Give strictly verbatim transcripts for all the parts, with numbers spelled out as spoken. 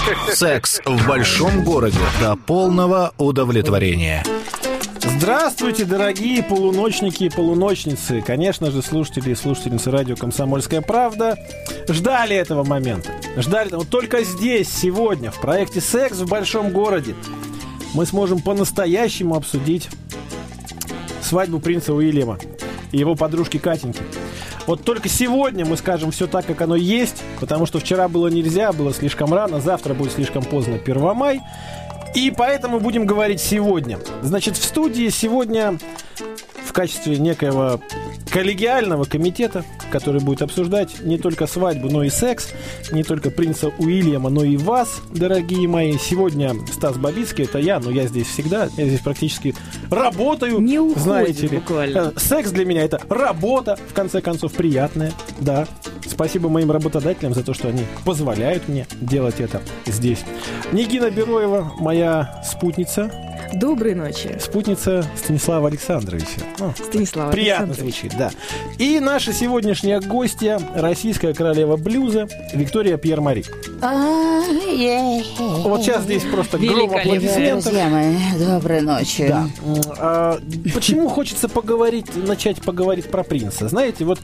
Секс в большом городе до полного удовлетворения. Здравствуйте, дорогие полуночники и полуночницы. Конечно же, слушатели и слушательницы радио «Комсомольская правда» ждали этого момента. Ждали. Вот только здесь, сегодня, в проекте «Секс в большом городе» мы сможем по-настоящему обсудить свадьбу принца Уильяма и его подружки Катеньки. Вот только сегодня мы скажем все так, как оно есть, потому что вчера было нельзя, было слишком рано, завтра будет слишком поздно, Первомай. И поэтому будем говорить сегодня. Значит, в студии сегодня в качестве некоего коллегиального комитета, который будет обсуждать не только свадьбу, но и секс, не только принца Уильяма, но и вас, дорогие мои. Сегодня Стас Бабицкий, это я, но я здесь всегда, я здесь практически работаю, не уходит, знаете ли. Буквально. Секс для меня это работа, в конце концов, приятная, да. Спасибо моим работодателям за то, что они позволяют мне делать это здесь. Нигина Бероева, моя спутница. Доброй ночи. Спутница Станислава Александровича. Ну, Станислава приятно звучит, да. И наша сегодняшняя гостья, российская королева блюза Виктория Пьер-Мари. Вот сейчас здесь просто гром аплодисментов. Друзья мои, доброй ночи. Да. А, почему хочется поговорить, начать поговорить про принца? Знаете, вот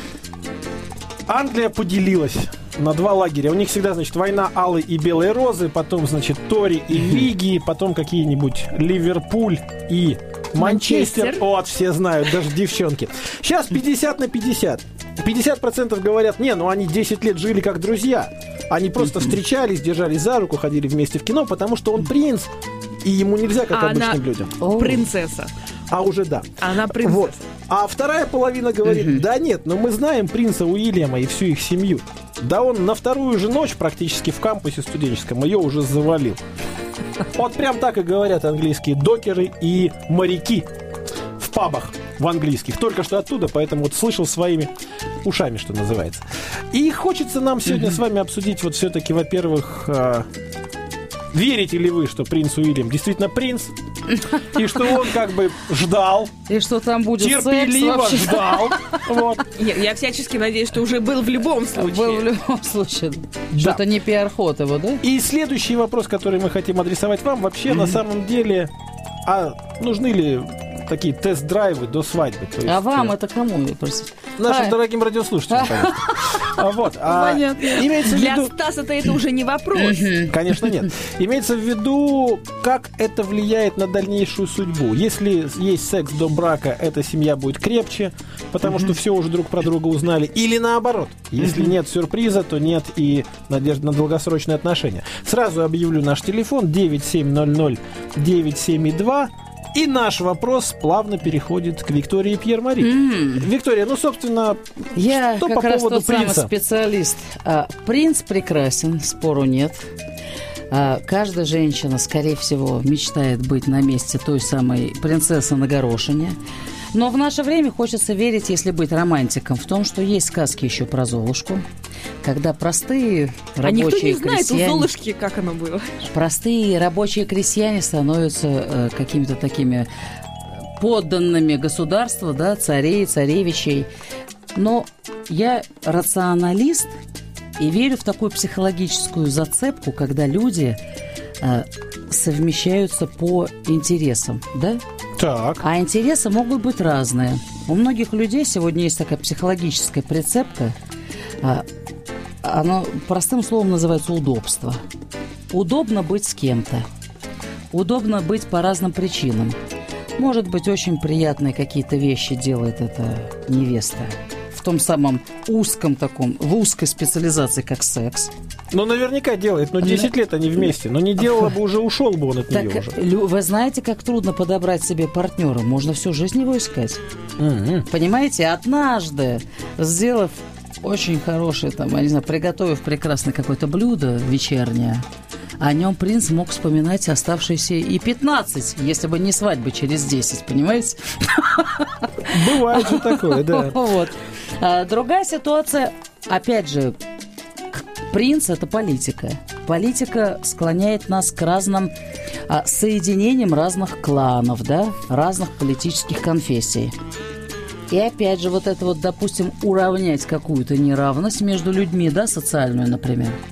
Англия поделилась на два лагеря. У них всегда, значит, война алой и белой розы, потом, значит, Тори и Виги, потом какие-нибудь Ливерпуль и Манчестер. Манчестер. Вот, все знают, даже девчонки. Сейчас пятьдесят на пятьдесят. пятьдесят процентов говорят, не, ну они десять лет жили как друзья. Они просто встречались, держались за руку, ходили вместе в кино, потому что он принц, и ему нельзя, как а обычным она людям. Принцесса. А уже да. Она принцесса. Вот. А вторая половина говорит, Мгм. да нет, но мы знаем принца Уильяма и всю их семью. Да он на вторую же ночь практически в кампусе студенческом ее уже завалил. Вот прям так и говорят английские докеры и моряки в пабах в английских. Только что оттуда, поэтому вот слышал своими ушами, что называется. И хочется нам сегодня с вами обсудить вот все-таки, во-первых, а, верите ли вы, что принц Уильям действительно принц? И что он как бы ждал, И что там будет терпеливо секс вообще? ждал. Вот. Я, я всячески надеюсь, что уже был в любом случае. Был в любом случае. Да. Что-то не пиар-ход его, да? И следующий вопрос, который мы хотим адресовать вам, вообще на самом деле, а нужны ли такие тест-драйвы до свадьбы? То есть, А вам э, это кому? Простите. нашим А. дорогим радиослушателям, конечно. А вот, а Понятно. имеется в Для виду... Стаса-то это уже не вопрос. Конечно, нет. Имеется в виду, как это влияет на дальнейшую судьбу. Если есть секс до брака, эта семья будет крепче, потому что все уже друг про друга узнали. Или наоборот. Если нет сюрприза, то нет и надежды на долгосрочные отношения. Сразу объявлю наш телефон девять семь ноль ноль девять семь два. И наш вопрос плавно переходит к Виктории Пьер-Мари. М. Виктория, ну, собственно, Я что как по раз поводу тот самый принца? специалист. А, принц прекрасен, спору нет. А, каждая женщина, скорее всего, мечтает быть на месте той самой принцессы на горошине. Но в наше время хочется верить, если быть романтиком, в том, что есть сказки еще про Золушку, когда простые А никто рабочие не знает у крестьяне... Золушки, как оно было. Простые рабочие крестьяне становятся э, какими-то такими подданными государства, да, царей, царевичей. Но я рационалист и верю в такую психологическую зацепку, когда люди э, совмещаются по интересам, да? Так. А интересы могут быть разные. У многих людей сегодня есть такая психологическая прицепка. а, Оно простым словом называется удобство. Удобно быть с кем-то. Удобно быть по разным причинам. Может быть, очень приятные какие-то вещи делает эта невеста. В том самом узком таком, в узкой специализации, как секс. Ну, наверняка делает, но десять лет они вместе. Но не делала бы, уже ушел бы он от Так, нее уже. лю- вы знаете, как трудно подобрать себе партнера? Можно всю жизнь его искать. Мгм. Понимаете, однажды, сделав очень хорошее, там, я не знаю, приготовив прекрасное какое-то блюдо вечернее, о нем принц мог вспоминать оставшиеся и пятнадцать, если бы не свадьба через десять, понимаете? Бывает же такое, да. Вот. А, другая ситуация, опять же, к- принц – это политика. Политика склоняет нас к разным а, соединениям разных кланов, да, разных политических конфессий. И опять же, вот это вот, допустим, уравнять какую-то неравность между людьми, да, социальную, например,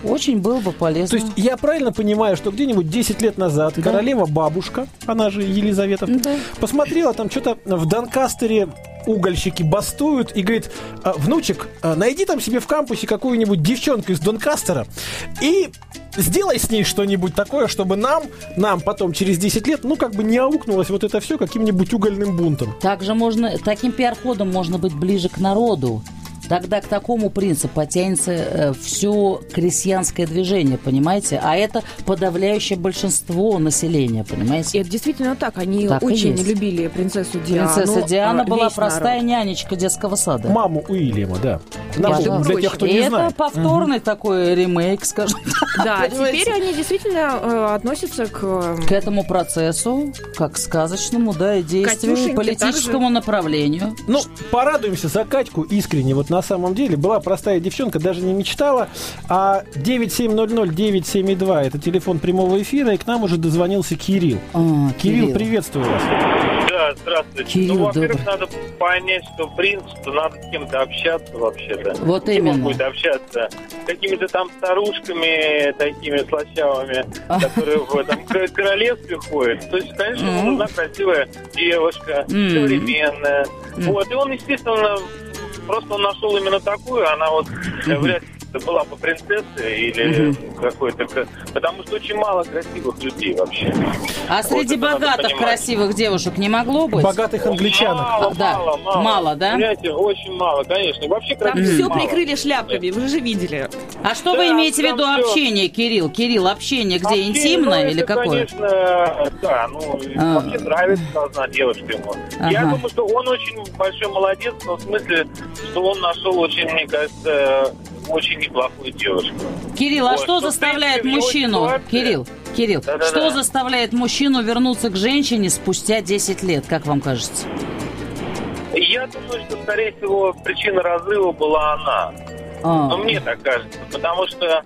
Очень было бы полезно. То есть я правильно понимаю, что где-нибудь десять лет назад Да. королева-бабушка, она же Елизавета, Да. посмотрела там что-то в Донкастере, угольщики бастуют и говорит: «А, внучек, а, найди там себе в кампусе какую-нибудь девчонку из Донкастера и сделай с ней что-нибудь такое, чтобы нам, нам потом через десять лет, ну, как бы не аукнулось вот это все каким-нибудь угольным бунтом». Также можно, таким пиар-ходом можно быть ближе к народу. Тогда к такому принципу потянется э, все крестьянское движение, понимаете? А это подавляющее большинство населения, И понимаете? это действительно так. Они Так и очень есть. любили принцессу Диану. Принцесса Диана а, была весь простая народ. нянечка детского сада. Маму Уильяма, да. Между Напомню, для тех, кто И не это знает. повторный такой ремейк, скажем так. Да, понимаете? теперь они действительно э, относятся к... э, К этому процессу, как к сказочному, да, и действию, Катюшеньке политическому направлению. Ну, порадуемся за Катьку искренне. Вот на самом деле была простая девчонка, даже не мечтала. А девять семь ноль ноль девять семь два это телефон прямого эфира, и к нам уже дозвонился Кирилл. А, Кирилл, приветствую вас. Да, здравствуйте. Кирилл, ну, во-первых, добрый. надо понять, что принц, что надо с кем-то общаться вообще-то. Вот С кем он именно. будет общаться? С какими-то там старушками такими слащавыми, которые в этом к- королевстве ходят. То есть, конечно, ему Мгм. нужна красивая девушка, Мгм. современная. Мгм. Вот, и он, естественно, просто он нашел именно такую, она вот э, вряд ли была бы принцессой или Мгм. какой-то... к- Потому что очень мало красивых людей вообще. А среди Вот это надо богатых понимать. красивых девушек не могло быть? Богатых англичанок. Мало, Да. мало, мало. Мало, да? Понимаете, очень мало, конечно. И вообще Там красивых все мало. прикрыли шляпками, вы же видели. А что Да, вы имеете в там виду всё. общение, Кирилл? Кирилл, общение где? Вообще, Интимное ну, или это, какое? конечно, да, ну, А. вообще нравится должна девушка ему. Я Ага. думаю, что он очень большой молодец, в том смысле, что он нашел очень, мне кажется, очень неплохую девушку. Кирилл, а Вот, что что, в заставляет принципе, в его мужчину? ситуации- Кирилл, Кирилл, Да-да-да. что заставляет мужчину вернуться к женщине спустя десять лет, как вам кажется? Я думаю, что, скорее всего, причина разрыва была она. А, Ну, мне так кажется, потому что,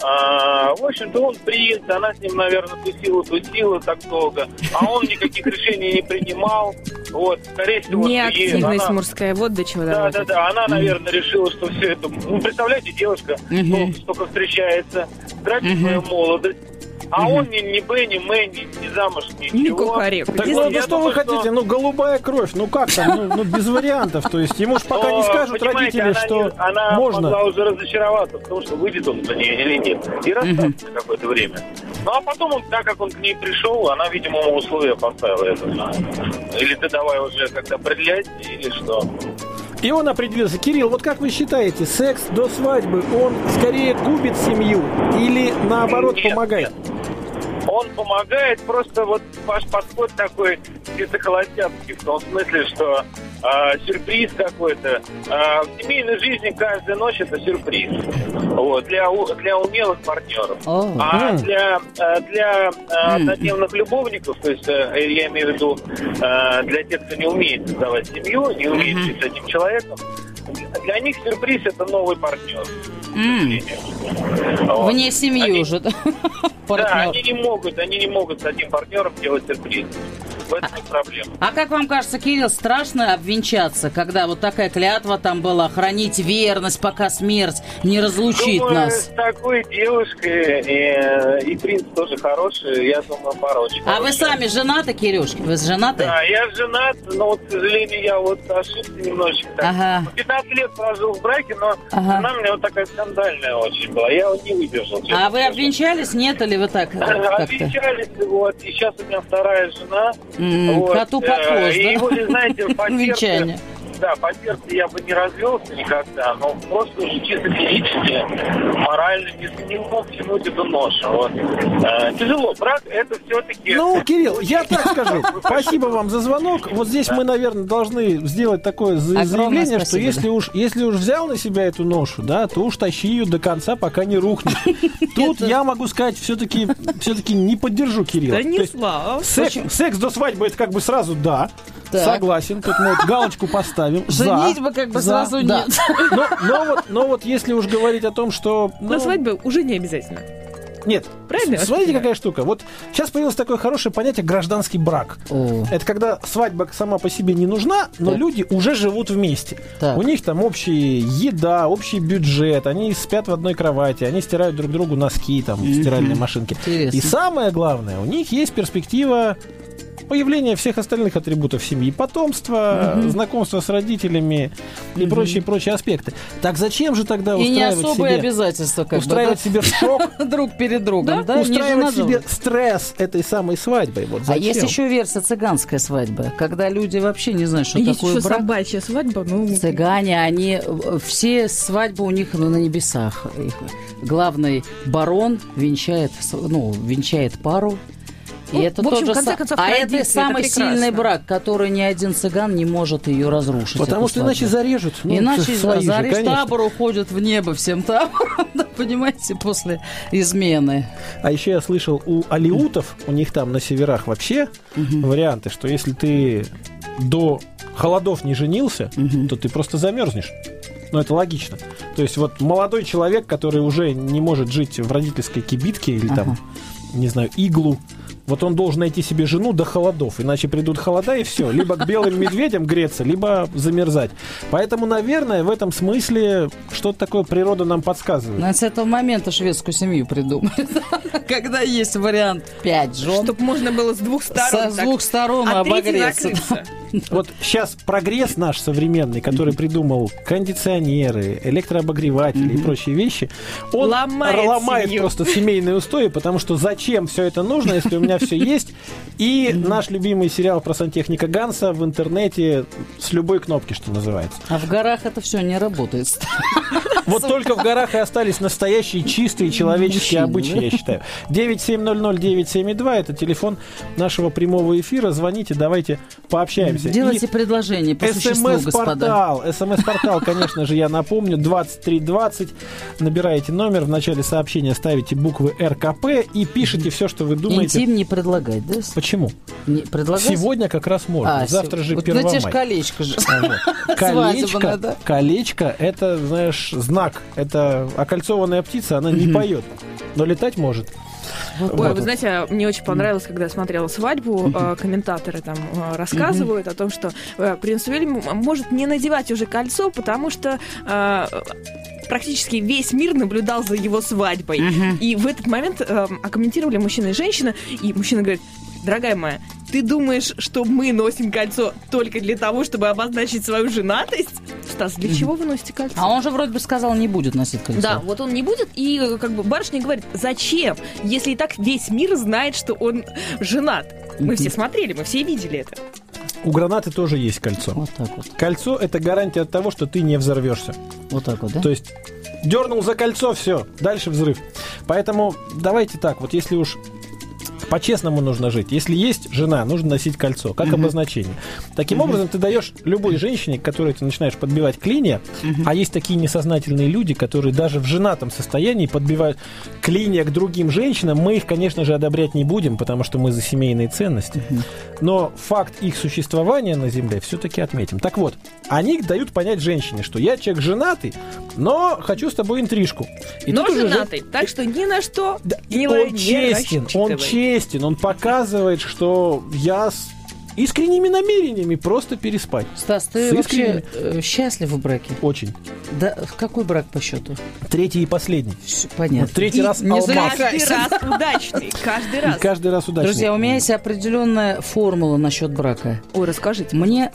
а, в общем-то, он принц, она с ним, наверное, тусила, тусила так долго, а он никаких решений не принимал. Вот, скорее всего, ей- Неактивность она- мужская, вот до чего Да, доводит. да, да, она, наверное, решила, что все это... Ну, представляете, девушка Мгм. ну, столько встречается, тратит Мгм. свою молодость, а Мгм. он ни, ни Б, ни Мэ, ни, ни замуж, ничего. Не кукареку. Так Если ну, я ну что вы думаю, что- хотите? Ну, голубая кровь. Ну как там? Ну, ну, без вариантов. То есть ему ж пока не Но, скажут понимаете, родители, она что не- она можно. могла уже разочароваться в том, что выйдет он за нее или нет. И расстаться на какое-то время. Ну, а потом, он, так как он к ней пришел, она, видимо, ему условия поставила. Это. Или ты давай уже как-то определять, или что. И он определился. Кирилл, вот как вы считаете, секс до свадьбы, он скорее губит семью или наоборот Нет, помогает? Он помогает, просто вот ваш подход такой чисто холостяцкий, в том смысле, что а, сюрприз какой-то. А, в семейной жизни каждая ночь это сюрприз. Вот, для, у- для умелых партнеров. О. А М. для, а, для а, М. однодневных любовников, то есть э, я имею в виду а, для тех, кто не умеет создавать семью, не умеет Мгм. жить с этим человеком, для них сюрприз это новый партнер. к М. сожалению. Вот. Вне семьи Они- уже, да? Да, Партнер. они не могут, они не могут с одним партнером делать сюрприз. В этом и проблема. А как вам кажется, Кирилл, страшно обвенчаться, когда вот такая клятва там была, хранить верность, пока смерть не разлучит Думаю, нас? с такой девушкой и, и принц тоже хороший, я думаю, пара очень А вы хорошая. сами женаты, Кирюшки? Вы женаты? Да, я женат, но вот, к сожалению, я вот ошибся немножечко. Так. Ага. пятнадцать лет прожил в браке, но Ага. жена у меня вот такая скандальная очень была. Я вот не выдержал. честно А вы скажу. обвенчались, нет, или вы так э, как-то? Обвенчались, вот, и сейчас у меня вторая жена. М, Вот, коту под э, хвост, И да? вот, знаете, по Венчание. сердцу, да, по сердцу я бы не развелся никогда, но просто уже чисто физически, морально не, не мог тянуть эту ношу. Вот. Э, тяжело. Брак это все-таки... Ну, Кирилл, я так скажу. Спасибо вам за звонок. Вот здесь мы, наверное, должны сделать такое за- Огромное заявление, что спасибо, если да. уж, если уж взял на себя эту ношу, да, то уж тащи ее до конца, пока не рухнет. Тут я могу сказать, все-таки все-таки не поддержу Кирилла. Да То не есть слава. секс, секс до свадьбы это как бы сразу да. Так. Согласен, тут мы вот галочку поставим. За, Женитьба как бы за, сразу да. нет. Но, но вот, но вот если уж говорить о том, что... ну, На свадьбе уже не обязательно. Нет, Правильно? смотрите, какая штука. Вот сейчас появилось такое хорошее понятие гражданский брак. О. Это когда свадьба сама по себе не нужна, но Так. люди уже живут вместе. Так. У них там общая еда, общий бюджет, они спят в одной кровати, они стирают друг другу носки там в стиральной машинке. Интересно. И самое главное, у них есть перспектива появления всех остальных атрибутов семьи. Потомства, Мгм. знакомства с родителями и прочие-прочие аспекты. Так зачем же тогда И не устраивать особые себе... обязательства, как устраивать бы, себе шок, да? друг перед другом, да? Не устраивать жена себе же вы. стресс этой самой свадьбой. Вот А зачем? есть еще версия цыганская свадьба, когда люди вообще не знают, что Есть такое еще брак. собачья свадьба, ну... Цыгане, они э, все свадьбы у них ну, на небесах. Их главный барон венчает, с- ну, венчает пару. И Ну, это в общем, тот же в конце са- концов, а традиции, это это самый прекрасно. сильный брак, который ни один цыган не может ее разрушить. Потому эту что иначе свадьбу. зарежут. Ну, Иначе свои же, зарежь, конечно. табор уходит в небо всем табором, да, понимаете, после измены. А еще я слышал, у алиутов, у них там на северах вообще варианты, что если ты до холодов не женился, Мгм. то ты просто замерзнешь. Ну, это логично. То есть вот молодой человек, который уже не может жить в родительской кибитке или там, Ага. не знаю, иглу, вот он должен найти себе жену до холодов, иначе придут холода и все. Либо к белым медведям греться, либо замерзать. Поэтому, наверное, в этом смысле что-то такое природа нам подсказывает. Но с этого момента шведскую семью придумают. Когда есть вариант пять жен, Чтобы можно было с двух сторон. с так, двух сторон а третий обогреться. накрыться. Вот сейчас прогресс наш современный, который придумал кондиционеры, электрообогреватели и прочие вещи, он Ломает ломает семью. просто семейные устои, потому что зачем все это нужно, если у меня все есть. И наш любимый сериал про сантехника Ганса в интернете с любой кнопки, что называется. А в горах это все не работает. Вот только в горах и остались настоящие чистые человеческие Мужчины, обычаи, да? я считаю. девять семь ноль ноль девять семь два это телефон нашего прямого эфира. Звоните, давайте пообщаемся. Делайте И предложение по существу, господа. СМС-портал, СМС-портал, конечно же, я напомню, двадцать три двадцать. Набираете номер, в начале сообщения ставите буквы РКП и пишите все, что вы думаете. Интим не предлагать, да? Почему? Не предлагать? Сегодня как раз можно. А, Завтра же вот, первое ну, те ж мая. колечко же. А, вот. Свадебное, Колечко, да. колечко, это, знаешь, знак. Это окольцованная птица, она не поет, но летать может. Ой, Вот. вы знаете, мне очень понравилось, когда я смотрела свадьбу, э, комментаторы там э, рассказывают о том, что э, принц Уильям может не надевать уже кольцо, потому что э, практически весь мир наблюдал за его свадьбой. Мгм. И в этот момент э, окомментировали мужчина и женщина, и мужчина говорит: дорогая моя, ты думаешь, что мы носим кольцо только для того, чтобы обозначить свою женатость? Стас, для чего вы носите кольцо? А он же вроде бы сказал, не будет носить кольцо. Да, вот он не будет, и э, как бы барышня говорит: зачем, если и так весь мир знает, что он женат? Мы все смотрели, мы все видели это. У гранаты тоже есть кольцо. Вот так вот. Кольцо – это гарантия от того, что ты не взорвешься. Вот так вот, да? То есть дернул за кольцо, все, дальше взрыв. Поэтому давайте так, вот если уж по-честному нужно жить. Если есть жена, нужно носить кольцо, как обозначение. Таким образом, ты даешь любой женщине, которой ты начинаешь подбивать клинья, а есть такие несознательные люди, которые даже в женатом состоянии подбивают клинья к другим женщинам. Мы их, конечно же, одобрять не будем, потому что мы за семейные ценности. Но факт их существования на земле все-таки отметим. Так вот, они дают понять женщине, что я человек женатый, но хочу с тобой интрижку. И Но тут уже женатый, так что ни на что да, и не, он не честен, он рассчитывай. честен, он показывает, что я с искренними намерениями просто переспать. Стас, ты С вообще э, счастлив в браке? Очень. Да, в какой брак по счету? Третий и последний. Всё понятно. Вот третий И раз не алмаз. Каждый зарекайся. раз удачный, каждый И раз. каждый раз удачно. Друзья, у меня есть определенная формула насчет брака. Ой, расскажите. Мне,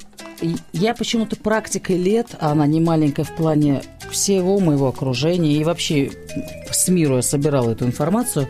я почему-то практикой лет, а она не маленькая в плане всего моего окружения, и вообще с миру я собирала эту информацию,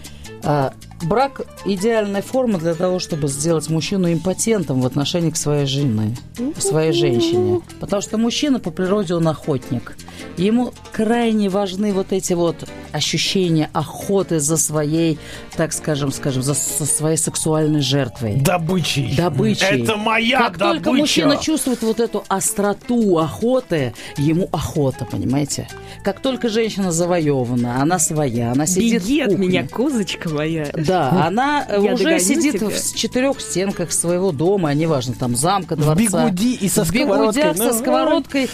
а, брак – идеальная форма для того, чтобы сделать мужчину импотентом в отношении к своей жене, своей женщине. Потому что мужчина по природе он охотник. Ему крайне важны вот эти вот ощущения охоты за своей, так скажем, скажем, за со своей сексуальной жертвой. Добычей. Добычей. Это моя Как добыча. только мужчина чувствует вот эту остроту охоты, ему охота, понимаете? Как только женщина завоевана, она своя, она сидит Беги в от кухне. меня, козочка моя. Да, она э, Я уже догоню сидит тебя. в четырех стенках своего дома, неважно, там замка, В дворца. бигуди и со В бигудях сковородкой. со Ну, сковородкой.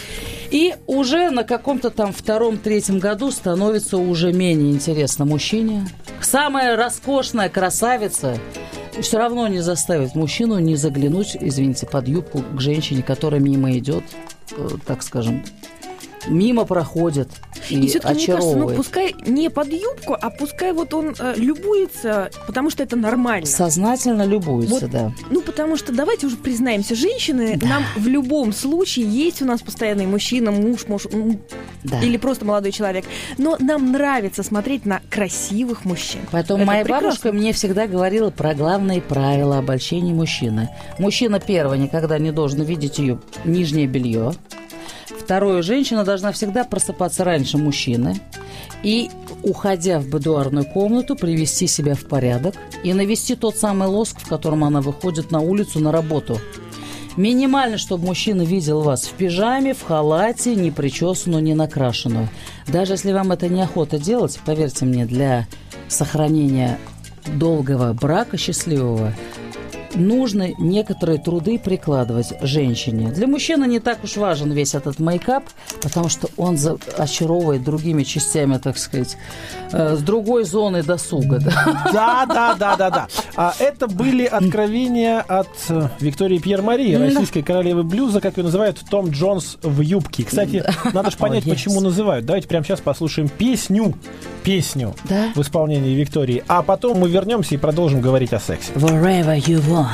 И уже на каком-то там втором-третьем году становится уже менее интересно мужчине. Самая роскошная красавица все равно не заставит мужчину не заглянуть, извините, под юбку к женщине, которая мимо идет, так скажем, мимо проходит и, и все-таки мне кажется, ну, очаровывает. пускай не под юбку, а пускай вот он э, любуется, потому что это нормально. Сознательно любуется, Вот, да. Ну, потому что давайте уже признаемся, женщины, Да. нам в любом случае есть у нас постоянный мужчина, муж, муж м, Да. или просто молодой человек, но нам нравится смотреть на красивых мужчин. Поэтому Это моя прекрасно. бабушка мне всегда говорила про главные правила обольщения мужчины. Мужчина, первое, никогда не должен видеть ее нижнее белье. Второе, женщина должна всегда просыпаться раньше мужчины и, уходя в будуарную комнату, привести себя в порядок и навести тот самый лоск, в котором она выходит на улицу на работу. Минимально, чтобы мужчина видел вас в пижаме, в халате, не причесанную, не накрашенную. Даже если вам это неохота делать, поверьте мне, для сохранения долгого брака счастливого нужно некоторые труды прикладывать женщине. Для мужчины не так уж важен весь этот мейкап, потому что он за- очаровывает другими частями, так сказать, э, с другой зоны досуга. Да? Да, да, да, да, да. А это были откровения от э, Виктории Пьер-Мари, российской королевы блюза, как ее называют, Том Джонс в юбке. Кстати, надо же понять, О, yes. почему называют. Давайте прямо сейчас послушаем песню, песню Да. в исполнении Виктории, а потом мы вернемся и продолжим говорить о сексе. Wherever you want.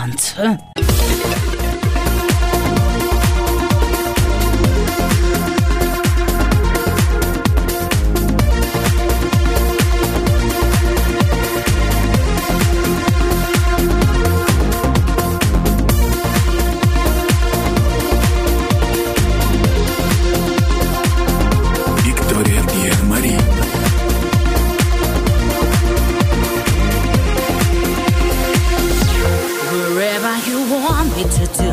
Виктория Пьер-Мари. Wherever you want me to do,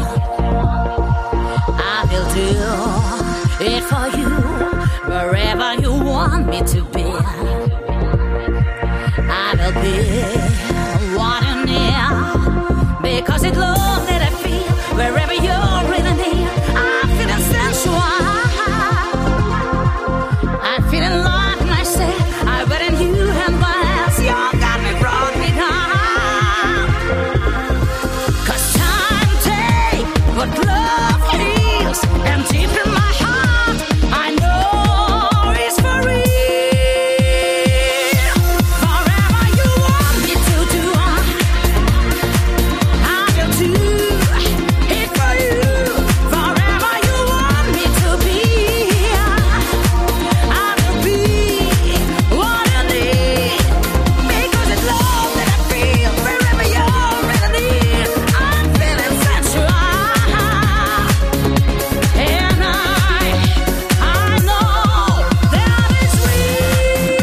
I will do it for you. Wherever you want me to be, I will be what you need. Because it's love that I feel. Wherever you're really near, I'm feeling sensual. I'm feeling like myself. I wait in you and once you got me, brought me down. Cause time take what love heals, and deep in my heart I know it's for real. Forever you want me to do, I will do it for you. Forever you want me to be, I will be what you need. Because it's love that I feel. Wherever you're really near, I'm feeling sensual. And I, I know that it's real.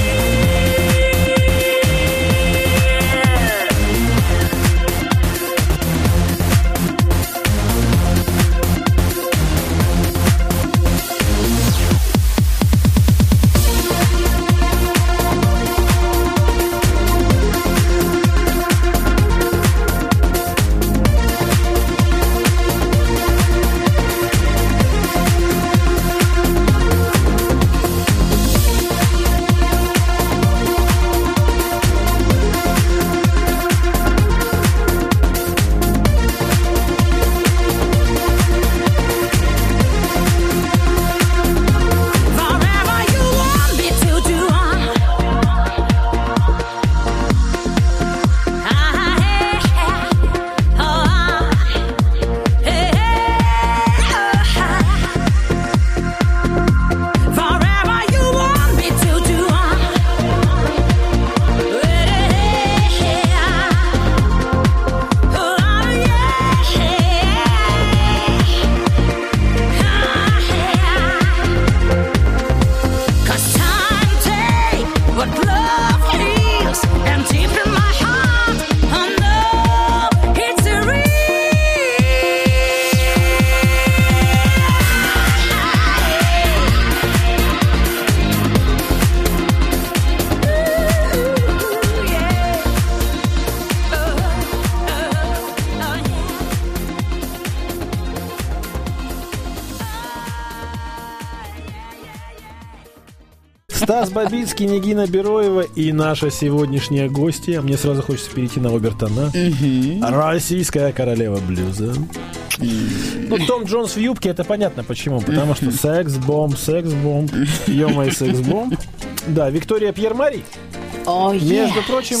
Forever you want me to do, forever you want me to do, cause time take what love heals, and deep in my heart I know it's a real. Ooh, yeah. Oh, oh, oh, yeah. Стас Бабицкий, Нигина Бероева и наша сегодняшняя гостья. Мне сразу хочется перейти на обертона. Российская королева блюза. Ну, Том Джонс в юбке, это понятно почему. Потому что секс-бомб, секс-бомб, ё-моё, секс-бомб. Да, Виктория Пьер-Мари. Oh, Между yes. прочим,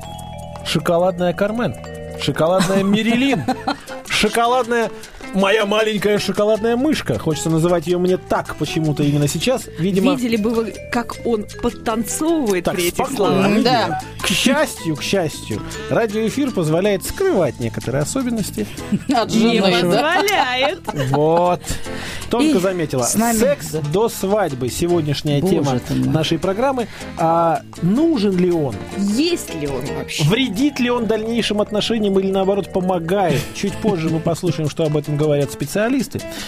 шоколадная Кармен, шоколадная Мерилин, шоколадная... Моя маленькая шоколадная мышка. Хочется называть ее мне так почему-то именно сейчас. Видимо... Видели бы вы, как он подтанцовывает Так, при этих спокойно. словах. Да. К счастью, к счастью, радиоэфир позволяет скрывать некоторые особенности. От Не жены, да? позволяет. Вот. Тонко И заметила. с нами, Секс да. до свадьбы. Сегодняшняя Боже тема ты мой. нашей программы. А нужен ли он? Есть ли он вообще? Вредит ли он дальнейшим отношениям или, наоборот, помогает? Чуть позже мы послушаем, что об этом говорят специалисты.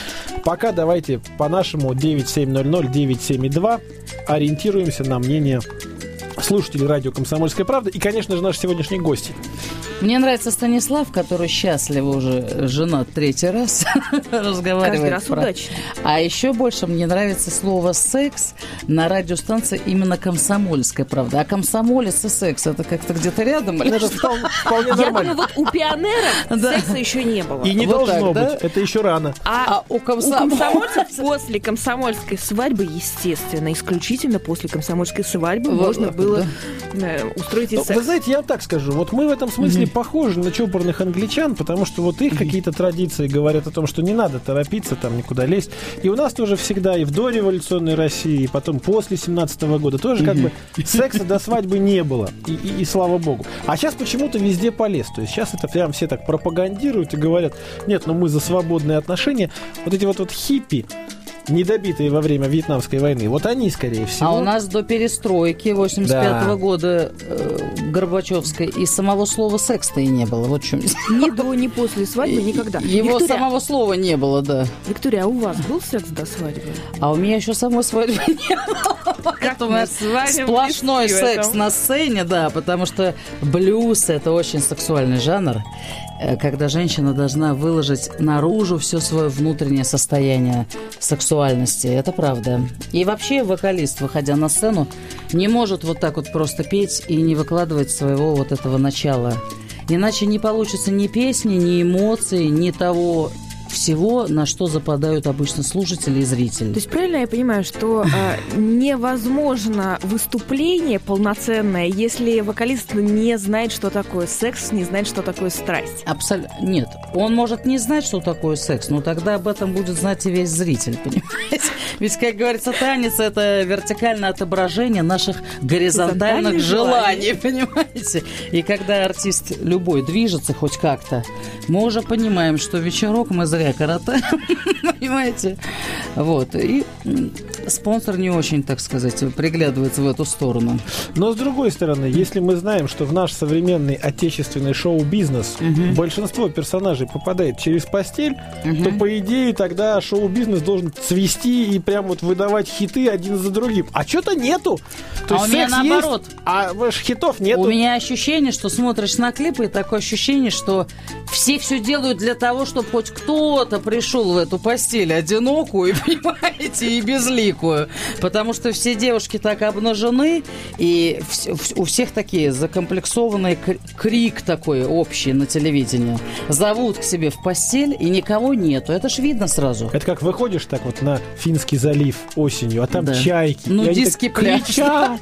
Пока давайте по нашему девять семь ноль ноль девять семь два ориентируемся на мнение слушателей радио «Комсомольская правда» и, конечно же, наши сегодняшние гости. Мне нравится Станислав, который счастливо уже женат третий раз, разговаривает. Каждый раз про- удачно. А еще больше мне нравится слово «секс» на радиостанции именно «Комсомольская правда». А комсомолец и секс – это как-то где-то рядом? Или Это что? вполне, вполне Я думаю, нормально. вот у пионеров Да. секса еще не было. И не Вот должно так, быть. да? Это еще рано. А, А у у комсомольца... комсомольцев после комсомольской свадьбы, естественно, исключительно после комсомольской свадьбы Вот, можно вот, было э, устроить и Ну, секс. Вы знаете, я вам так скажу. Вот мы в этом смысле похожи на чопорных англичан, потому что вот их какие-то традиции говорят о том, что не надо торопиться, там никуда лезть. И у нас тоже всегда и в дореволюционной России, и потом после семнадцатого года тоже как бы секса до свадьбы не было. И, и- и слава богу. А сейчас почему-то везде полез. То есть сейчас это прям все так пропагандируют и говорят, нет, ну мы за свободные отношения. Вот эти вот, вот хиппи, недобитые во время Вьетнамской войны, вот они, скорее всего... А у нас до перестройки восемьдесят пятого Да. года э, Горбачевской и самого слова «секс»-то и не было. Вот в чем. Ни до, ни после свадьбы, никогда. Его Виктория, самого слова не было, да. Виктория, а у вас был секс до свадьбы? А у меня еще самой свадьбы не было. Это у мы нас с вами сплошной близки в секс этом. на сцене, да, потому что блюз – это очень сексуальный жанр, э, когда женщина должна выложить наружу все свое внутреннее состояние сексуальности. Это правда. И вообще вокалист, выходя на сцену, не может вот так вот просто петь и не выкладывать своего вот этого начала. Иначе не получится ни песни, ни эмоций, ни того всего, на что западают обычно слушатели и зрители. То есть правильно я понимаю, что э, невозможно выступление полноценное, если вокалист не знает, что такое секс, не знает, что такое страсть? Абсолютно. Нет, он может не знать, что такое секс, но тогда об этом будет знать и весь зритель, понимаете? Ведь, как говорится, танец – это вертикальное отображение наших горизонтальных Горизонтальных желаний, понимаете? И когда артист любой движется хоть как-то, мы уже понимаем, что вечерок мы зря коротаем, понимаете? Вот. И м, спонсор не очень, так сказать, приглядывается в эту сторону. Но с другой стороны, если мы знаем, что в наш современный отечественный шоу-бизнес большинство персонажей попадает через постель, то по идее тогда шоу-бизнес должен цвести и прям вот выдавать хиты один за другим. А что-то нету. То А есть у меня секс наоборот. есть, а ваш хитов нету. У меня ощущение, что смотришь на клипы, и такое ощущение, что все все делают для того, чтобы хоть кто-то пришел в эту постель одинокую, понимаете, и безликую. Потому что все девушки так обнажены, и вс- вс- у всех такие закомплексованный кр- крик такой общий на телевидении. Зовут к себе в постель, и никого нету. Это ж видно сразу. Это как выходишь так вот на Финский залив осенью, а там Да. чайки. Ну, И они диски так пляж. кричат,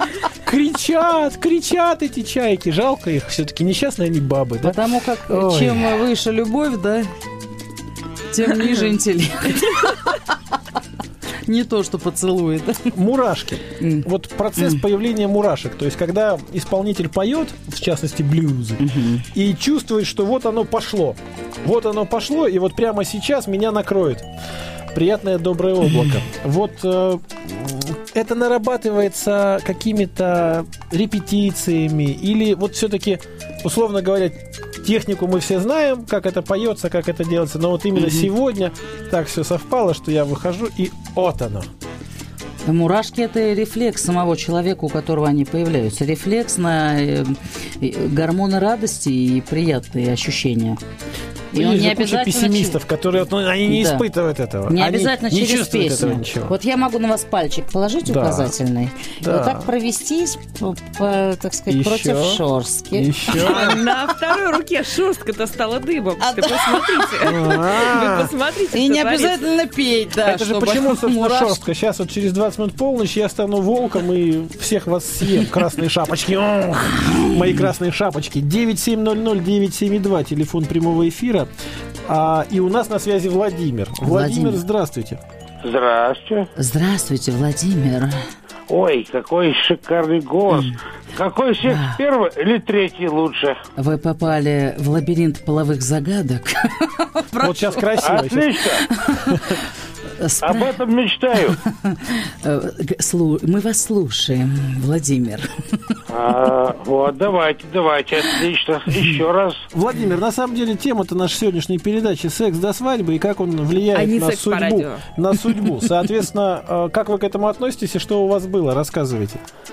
кричат, кричат эти чайки. Жалко их все-таки, несчастные они бабы, да? Потому как Ой. чем выше любовь, да, тем ниже интеллект. Не то, что поцелует. Мурашки. М. Вот процесс появления мурашек. То есть, когда исполнитель поет, в частности, блюзы, и чувствует, что вот оно пошло. Вот оно пошло, и вот прямо сейчас меня накроет. Приятное доброе облако. Вот э, это нарабатывается какими-то репетициями или вот все-таки, условно говоря, технику мы все знаем, как это поется, как это делается, но вот именно сегодня так все совпало, что я выхожу, и вот оно. Мурашки – это рефлекс самого человека, у которого они появляются. Рефлекс на э, э, гормоны радости и приятные ощущения. И он Есть не же куча обязательно пессимистов, которые ну, они не Да. испытывают этого. Не Они обязательно не через чувствуют песню. этого ничего. Вот я могу на вас пальчик положить Да. указательный. Да. И вот так провестись, по, по, так сказать, Еще. против шорстки. Еще. А на второй руке шерстка-то стала дыбом. А, Ты да. посмотрите. А. Вы посмотрите, И что не творится. обязательно петь, да, Это же чтобы почему, собственно, мурашки- шерстка? Сейчас вот через двадцать минут полночь я стану волком и всех вас съем. Красные шапочки. Ох, мои красные шапочки. девять семь ноль ноль девять семь два. Телефон прямого эфира. А, и у нас на связи Владимир. Владимир, Владимир. здравствуйте. Здравствуйте. Здравствуйте, Владимир. Ой, какой шикарный голос. Какой секс Да. первый или третий лучше? Вы попали в лабиринт половых загадок. Вот сейчас красиво. сейчас. Отлично. Спра- Об этом мечтаю. Э, г- слу- Мы вас слушаем, Владимир. А, вот, давайте, давайте, отлично. Еще раз. Владимир, на самом деле тема-то нашей сегодняшней передачи «Секс до свадьбы» и как он влияет А не на секс по судьбу. радио. На судьбу. Соответственно, э, как вы к этому относитесь и что у вас было? Рассказывайте.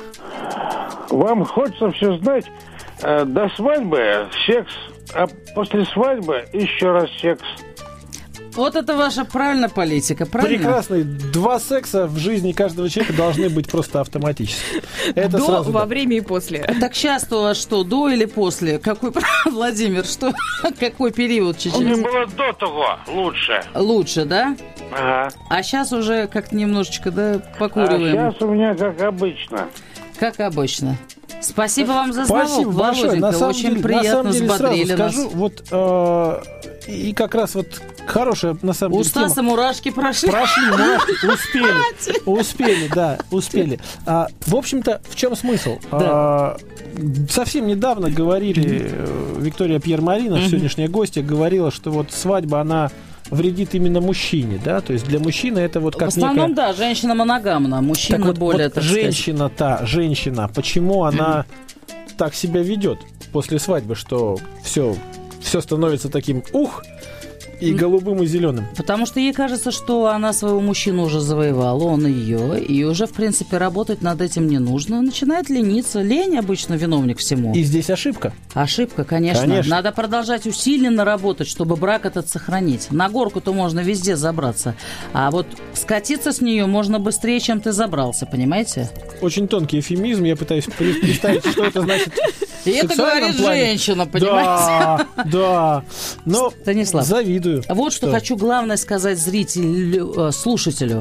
Вам хочется все знать. Э, До свадьбы секс, а после свадьбы еще раз секс. Вот это ваша правильная политика, правильно? Прекрасный. Два секса в жизни каждого человека должны быть просто автоматически. Это До, сразу во да. время и после. Так часто у вас что, до или после? Какой, Владимир, что, какой период У меня чуть-чуть? было до того лучше. Лучше, да? Ага. А сейчас уже как-то немножечко, да, А покуриваем, сейчас у меня как обычно. как обычно. Спасибо вам за звонок, Спасибо большое. Володенька. На самом Очень деле, на приятно самом деле сразу взбодрили нас. скажу, вот э, и как раз вот хорошая на самом У деле тема. Стаса мурашки прошли. Прошли, мурашки, успели, успели, да, успели. А, в общем-то, в чем смысл? А, совсем недавно говорили, э, Виктория Пьер-Мари, наша сегодняшняя гостья, говорила, что вот свадьба, она вредит именно мужчине, да, то есть для мужчины это вот В как основном, некая... да, женщина моногамна, мужчина Так вот, более, вот так сказать. женщина, та женщина, почему она так себя ведет после свадьбы, что все, все становится таким ух, и голубым, и зеленым. Потому что ей кажется, что она своего мужчину уже завоевала, он ее, и уже, в принципе, работать над этим не нужно. Начинает лениться. Лень обычно виновник всему. И здесь ошибка. Ошибка, конечно. Конечно. Надо продолжать усиленно работать, чтобы брак этот сохранить. На горку-то можно везде забраться. А вот скатиться с нее можно быстрее, чем ты забрался, понимаете? Очень тонкий эфемизм, я пытаюсь пре- представить, что это значит. И в это сексуальном говорит плане. женщина, понимаете? Да, да. Но Станислав, завидую. Вот что хочу главное сказать зрителю, э, слушателю.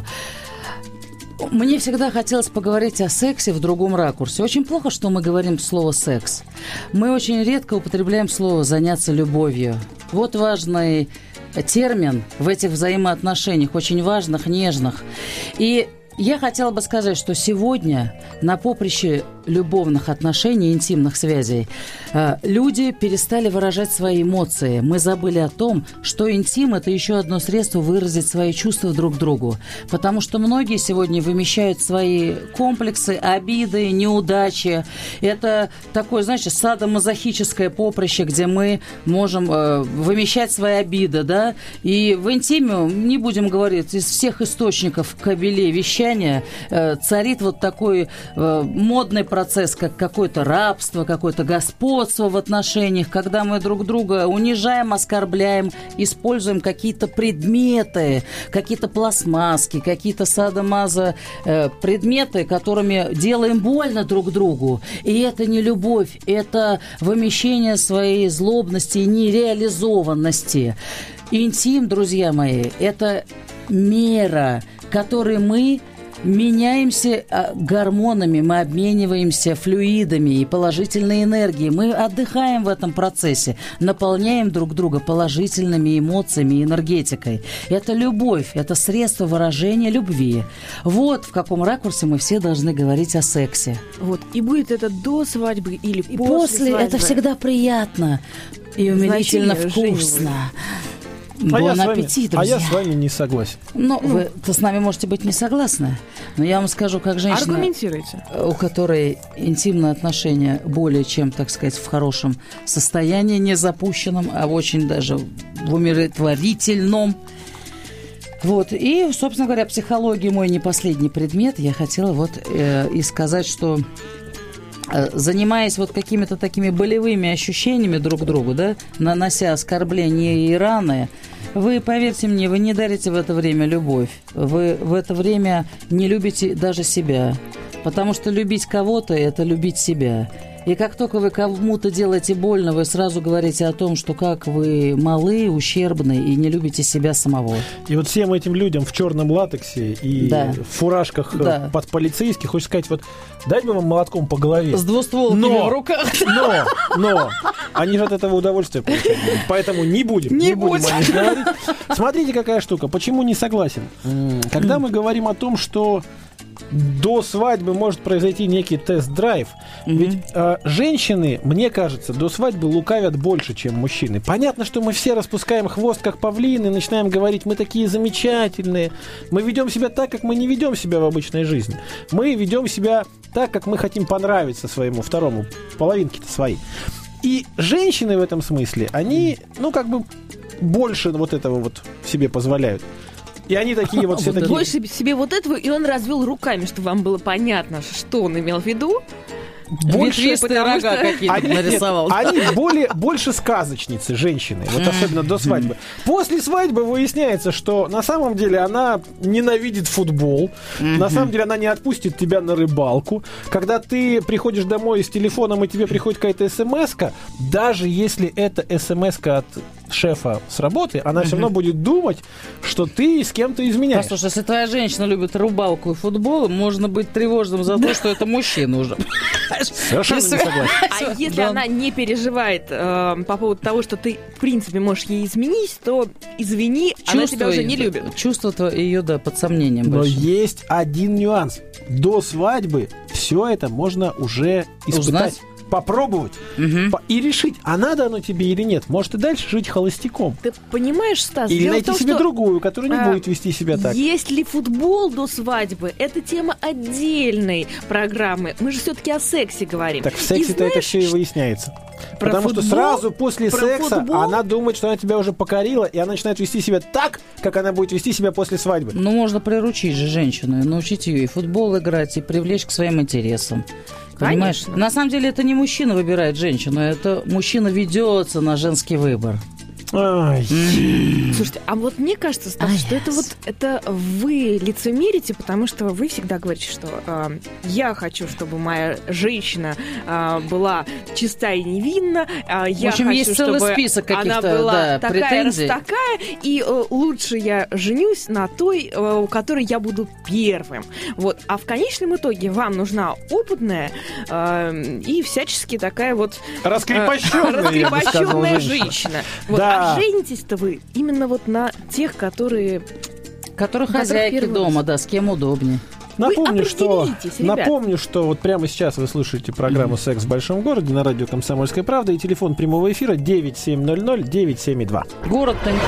Мне всегда хотелось поговорить о сексе в другом ракурсе. Очень плохо, что мы говорим слово «секс». Мы очень редко употребляем слово «заняться любовью». Вот важный термин в этих взаимоотношениях, очень важных, нежных. И я хотела бы сказать, что сегодня на поприще любовных отношений, интимных связей, э, люди перестали выражать свои эмоции. Мы забыли о том, что интим – это еще одно средство выразить свои чувства друг другу. Потому что многие сегодня вымещают свои комплексы, обиды, неудачи. Это такое, знаете, садомазохическое поприще, где мы можем э, вымещать свои обиды, да. И в интиме, не будем говорить, из всех источников кабелей вещания э, царит вот такой э, модный процесс, как какое-то рабство, какое-то господство в отношениях, когда мы друг друга унижаем, оскорбляем, используем какие-то предметы, какие-то пластмасски, какие-то садомазо э, предметы, которыми делаем больно друг другу. И это не любовь, это вымещение своей злобности и нереализованности. Интим, друзья мои, это мера, которой мы меняемся гормонами, мы обмениваемся флюидами и положительной энергией. Мы отдыхаем в этом процессе, наполняем друг друга положительными эмоциями и энергетикой. Это любовь, это средство выражения любви. Вот в каком ракурсе мы все должны говорить о сексе. Вот. И будет это до свадьбы или И после, после свадьбы. это всегда приятно и умилительно Значение вкусно. А я, Бон с вами, аппетит, а я друзья. с вами не согласен. Ну, вы с нами можете быть не согласны, но я вам скажу, как женщина, Аргументируйте. у которой интимные отношения более чем, так сказать, в хорошем состоянии, не запущенном, а очень даже в умиротворительном. Вот, и, собственно говоря, психология мой не последний предмет. Я хотела вот э, и сказать, что занимаясь вот какими-то такими болевыми ощущениями друг другу, да, нанося оскорбления и раны, вы, поверьте мне, вы не дарите в это время любовь. Вы в это время не любите даже себя. Потому что любить кого-то – это любить себя. И как только вы кому-то делаете больно, вы сразу говорите о том, что как вы малы, ущербны и не любите себя самого. И вот всем этим людям в черном латексе и да. в фуражках да. под полицейских хочется сказать, вот дать бы вам молотком по голове. С двустволками но, в руках. Но, но, они же от этого удовольствия получают. Поэтому не будем. Не, не будем. будем о них говорить. Смотрите, какая штука. Почему не согласен? Когда мы говорим о том, что до свадьбы может произойти некий тест-драйв. Mm-hmm. Ведь э, женщины, мне кажется, до свадьбы лукавят больше, чем мужчины. Понятно, что мы все распускаем хвост, как павлины, начинаем говорить, мы такие замечательные. Мы ведем себя так, как мы не ведем себя в обычной жизни. Мы ведем себя так, как мы хотим понравиться своему второму, половинке-то своей. И женщины в этом смысле, они, ну, как бы больше вот этого вот себе позволяют. И они такие вот все такие... Больше себе вот этого, и он развел руками, чтобы вам было понятно, что он имел в виду. Больше рога что... какие-то они, нарисовал. Нет, они более, больше сказочницы, женщины, вот особенно до свадьбы. После свадьбы выясняется, что на самом деле она ненавидит футбол, на самом деле она не отпустит тебя на рыбалку. Когда ты приходишь домой с телефоном, и тебе приходит какая-то смс-ка, даже если это смс-ка от шефа с работы, она все равно будет думать, что ты с кем-то изменяешь. Послушай, если твоя женщина любит рыбалку и футбол, можно быть тревожным за то, что это мужчина уже. Совершенно не согласен. А если она не переживает э, по поводу того, что ты, в принципе, можешь ей изменить, то извини, она тебя уже не любит. Чувство ее, да, под сомнением. Но есть один нюанс. До свадьбы все это можно уже испытать. Попробовать угу. по- и решить, а надо оно тебе или нет. Может, и дальше жить холостяком. Ты понимаешь, Стас? Или найти том, себе что, другую, которая не а, будет вести себя так. Есть ли футбол до свадьбы? Это тема отдельной программы. Мы же все-таки о сексе говорим. Так в сексе-то это все и выясняется. Про Потому футбол? что сразу после Про секса футбол? она думает, что она тебя уже покорила, и она начинает вести себя так, как она будет вести себя после свадьбы. Ну, можно приручить же женщину, научить ее и футбол играть, и привлечь к своим интересам. Понимаешь? Конечно. На самом деле это не мужчина выбирает женщину, это мужчина ведется на женский выбор. Ай. Слушайте, а вот мне кажется, Стас, Ай, что это вот это вы лицемерите, потому что вы всегда говорите, что э, я хочу, чтобы моя женщина э, была чиста и невинна, э, я В общем, хочу, есть целый чтобы список она каких-то, была да, такая претензий. раз такая, и э, лучше я женюсь на той, э, у которой я буду первым. Вот. А в конечном итоге вам нужна опытная э, и всячески такая вот э, Раскрепощенная, я бы сказал, раскрепощенная женщина. женщина. Вот. Да. А женитесь-то вы именно вот на тех, которые... Которые хозяйки дома, да, с кем удобнее. Напомню, что, определитесь, ребят. напомню, что вот прямо сейчас вы слушаете программу «Секс в большом городе» на радио «Комсомольская правда» и телефон прямого эфира девять семь ноль ноль девять семь два. Город-то не...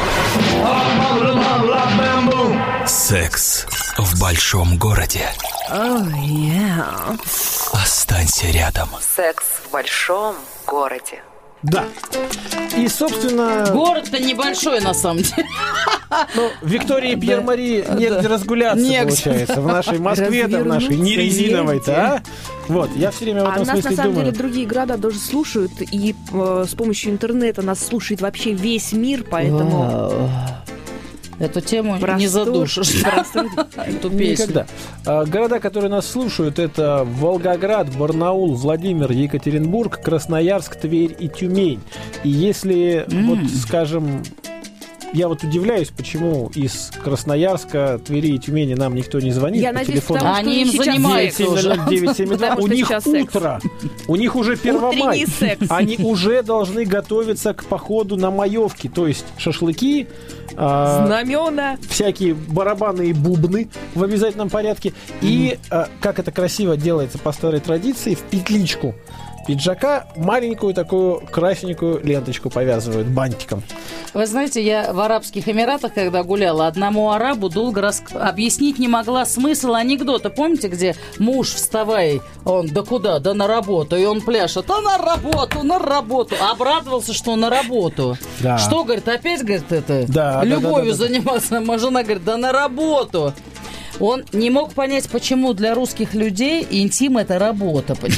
Секс в большом городе. Oh, yeah. Останься рядом. Секс в большом городе. Да. И, собственно... Город-то небольшой, на самом деле. Ну, Виктории и Пьер-Мари негде да. разгуляться, негде. Получается. В нашей Москве-то, в нашей не резиновой-то, а? Вот, я все время в этом а смысле нас, на самом думаю. деле, другие города тоже слушают, и э, с помощью интернета нас слушает вообще весь мир, поэтому... Вау. Эту тему Простор, не задушишь. Эту песню. Никогда. А, города, которые нас слушают, это Волгоград, Барнаул, Владимир, Екатеринбург, Красноярск, Тверь и Тюмень. И если, mm. вот, скажем, я вот удивляюсь, почему из Красноярска, Твери и Тюмени нам никто не звонит я по надеюсь, телефону. потому, Они им занимаются уже. девять семь два. У них утро. У них уже первомай. Они уже должны готовиться к походу на маевки, то есть шашлыки, знамена, всякие барабаны и бубны в обязательном порядке. И а, как это красиво делается по старой традиции, в петличку пиджака маленькую такую красненькую ленточку повязывают бантиком. Вы знаете, я в Арабских Эмиратах, когда гуляла, одному арабу долго рас... объяснить не могла смысл анекдота. Помните, где муж, вставай, он, да куда, да на работу, и он пляшет, да на работу, на работу. Обрадовался, что на работу. Да. Что, говорит, опять, говорит, это, да, любовью да, да, да, заниматься? Моя жена говорит, да на работу. Он не мог понять, почему для русских людей интим – это работа, понимаешь?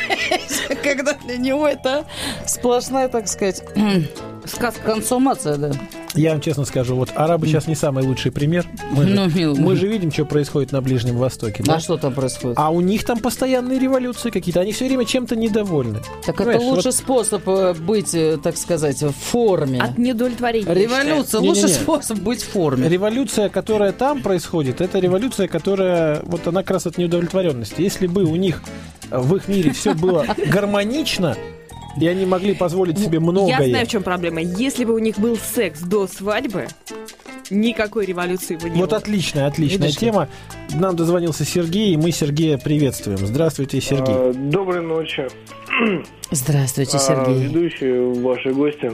Когда для него это сплошная, так сказать, сказка, консумация, да. Я вам честно скажу, вот арабы сейчас не самый лучший пример. Мы же, Ну, мил- мы же видим, что происходит на Ближнем Востоке. Да? А что там происходит? А у них там постоянные революции какие-то. Они все время чем-то недовольны. Так Понимаешь, это лучший вот- способ э, быть, э, так сказать, в форме. От недовлетворения. я Революция, Не-не-не. лучший способ быть в форме. Революция, которая там происходит, это революция, которая, вот она как раз от неудовлетворенности. Если бы у них э, в их мире все было гармонично, и они могли позволить себе считаю. многое. Я знаю, в чем проблема. Если бы у них был секс до свадьбы, никакой революции бы не Вот было. отличная, отличная Видишь, тема. Нам дозвонился Сергей, и мы Сергея приветствуем. Здравствуйте, Сергей. А, Доброй ночи. Здравствуйте, А, Сергей. Ведущие, ваши гости.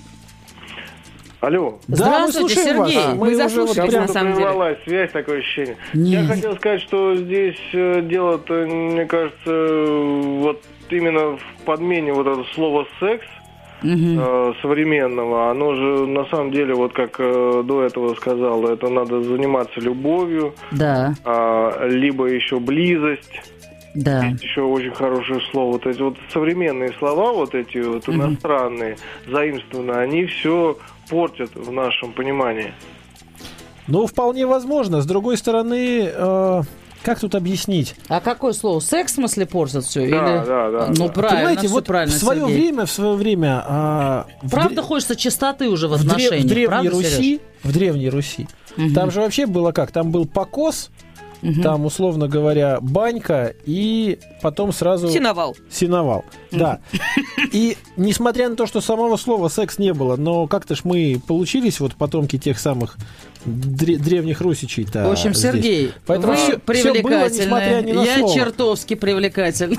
Алло. Да, мы Здравствуйте, слушаем вас. Сергей. Мы Вы уже вот заслушались, прям- на самом деле. Прервалась связь, такое ощущение. Не. Я хотел сказать, что здесь э, дело-то, мне кажется, э, вот именно в подмене вот этого слова «секс» Мгм. э, современного. Оно же, на самом деле, вот как э, до этого сказал, это надо заниматься любовью, Да, а, либо еще близость. да. Есть еще очень хорошее слово. Вот эти вот современные слова, вот эти вот Мгм. иностранные, заимствованные, они все портят в нашем понимании. Ну, вполне возможно. С другой стороны, э, как тут объяснить? А какое слово? Секс, в смысле, портит все? Да, Или... да, да, Ну, да. правильно, Понимаете, всё вот правильно, в свое Сергей. время, в свое время, а, в Правда, дре- хочется чистоты уже в в, дре- отношениях, в Древней правда, Руси, в Древней Руси, Мгм. там же вообще было как? Там был покос, Мгм. там, условно говоря, банька, и потом сразу Сеновал. сеновал. Да. И несмотря на то, что самого слова секс не было, но как-то ж мы получились, вот потомки тех самых дре- древних русичей-то. В общем, здесь. Сергей, Поэтому вы всё- всё было, несмотря привлекательный, ни на я слово. чертовски привлекательный.